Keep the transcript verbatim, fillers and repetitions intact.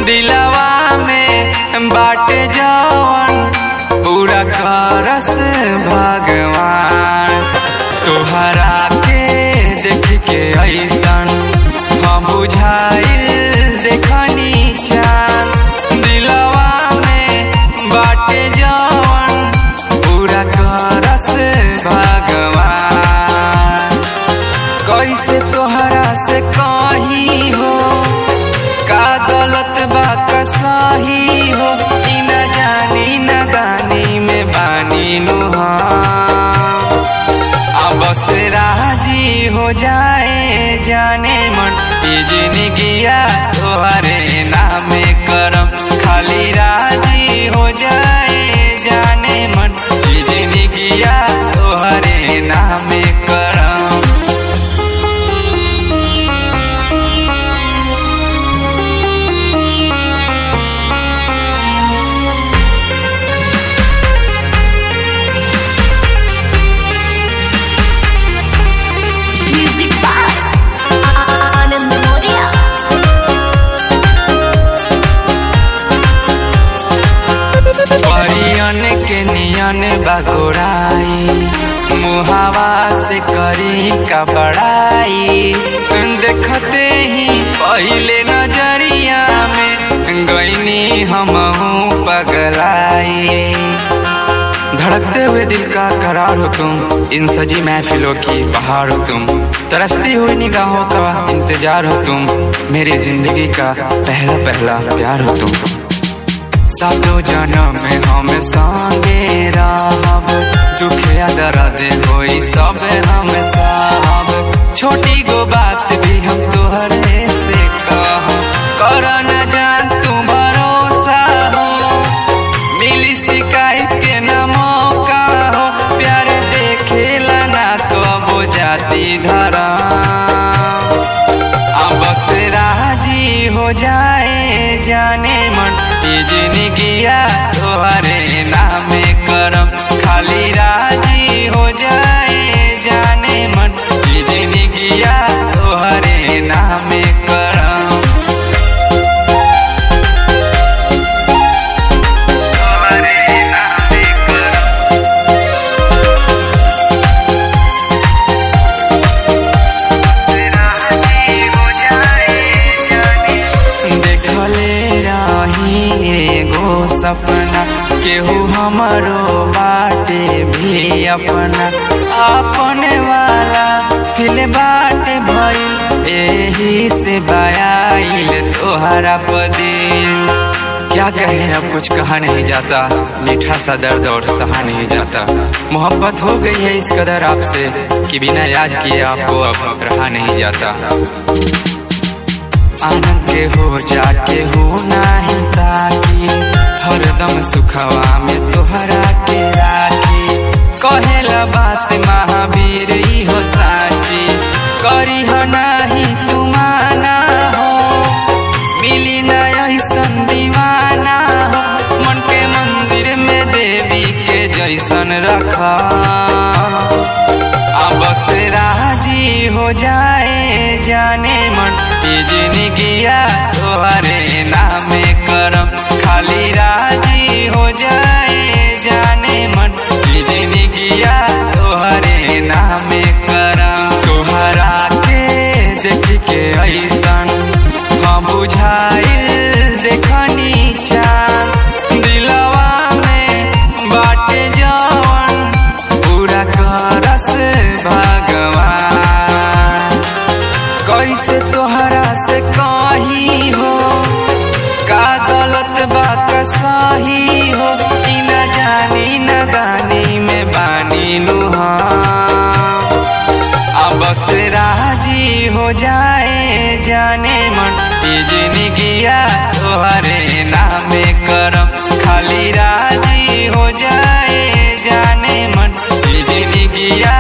दिलवा में बाटे जवन पूरा करस भगवान। तोहरा के देख के ऐसन हम बुझाइल देखनी चान। दिलवा में बाटे जवन पूरा करस भगवान। कैसे तोहरा से कही हो का गलत बा का सही हो, ई न जानी न दानी में बानी नुहा। अब से राजी हो जाए जाने मन, ये जिंदगिया तोहरे नामे करम। खाली राजी हो जाए जाने मन, ये जिंदगिया तोहरे नामे करम। के नियन बगोराई मुहावा से करी का बड़ाई। देखते ही पहले नजरिया में गईनी हमहू पगलाई। धड़कते हुए दिल का करार हो तुम, इन सजी महफिलों की बहार हो तुम। तरसती हुई निगाहों का इंतजार हो तुम, मेरी जिंदगी का पहला पहला प्यार हो तुम। सातों जन्म में हम संगे रहब, दुख या दर्द होई सब हम साहब। छोटी गो बात भी हम तोहरे से कहब, कर न जान तू भरोसा हो। मिली शिकायत के न मौका हो, प्यार देखेला ना तो वो जाती धरा। अब से राजी हो जाए जाने मन, ये जिंदगिया तोहरे नामे करम। खाली राजी हो जाए जाने मन, ये जिंदगिया तोहरे नामे करम। तोहरे नामे करम। राजी हो जाए जाने। देखले रही एगो सपना, केहू हमरो बाटे भी अपना। अपने वाला फिल बाटे भइल, एही से बायाइल तोहरा पदिल। क्या कहें अब कुछ कहा नहीं जाता, मीठा सा दर्द और सहा नहीं जाता। मोहब्बत हो गई है इस कदर आपसे कि बिना याद किए आपको अब रहा नहीं जाता। आनंद के हो जाके हो नाही ताकी, हरदम सुखवा में तोहरा के राखी। कहेला बात महावीर ई हो साची, करी हो नाही तू माना हो। मिली न ऐसन दीवाना हो, मन के मंदिर में देवी के जैसन रखा। अब से राजी हो जाए जाने मन, ये जिंदगिया तोहरे नामे करम। खाली राजी हो जाए जाने मन, ये जिंदगिया तोहरे नामे करम। तोहरा के देख के ऐसन हम बुझाइल देखनी चान। दिलवा में बाटे जवन पूरा करस भगवान। कैसे तोहरा से कही हो का गलत बा का सही हो, ई न जानी न दानी में बानी नुहा। अब से राजी हो जाए जाने मन, ये जिंदगिया तोहरे नामे करम। खाली राजी हो जाए जाने मन, ये जिंदगिया